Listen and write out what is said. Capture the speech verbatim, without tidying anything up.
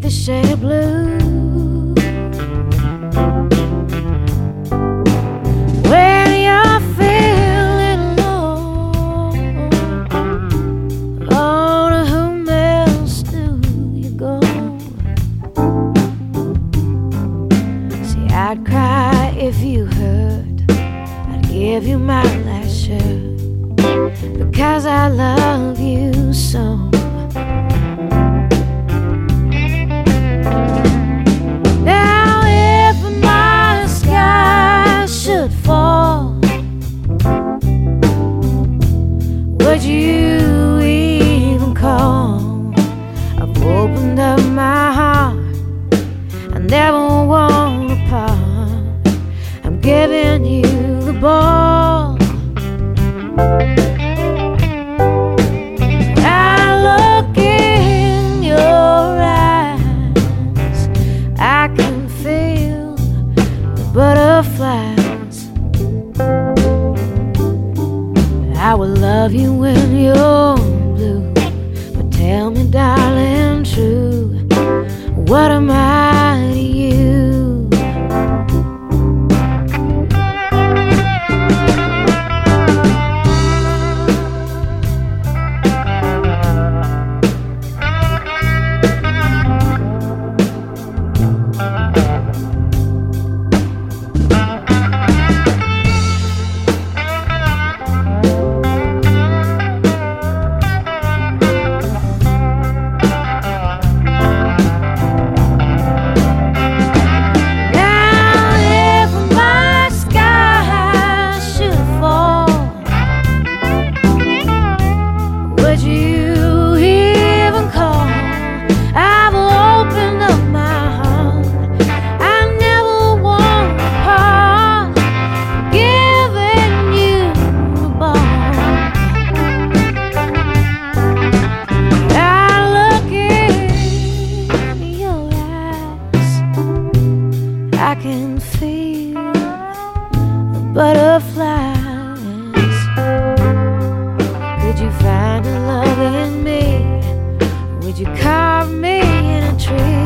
a shade of blue. When you're feeling low, oh, to whom else do you go? See, I'd cry if you hurt, I'd give you my last shirt, because I love you so. Now if my sky should fall, would you even call? I've opened up my heart, I never want to part. I'm giving you the ball. I look in your eyes, I can feel the butterflies. I will love you when you're blue, but tell me, darling, true, what am I to you? I can feel the butterflies. Could you find a love in me? Would you carve me in a tree?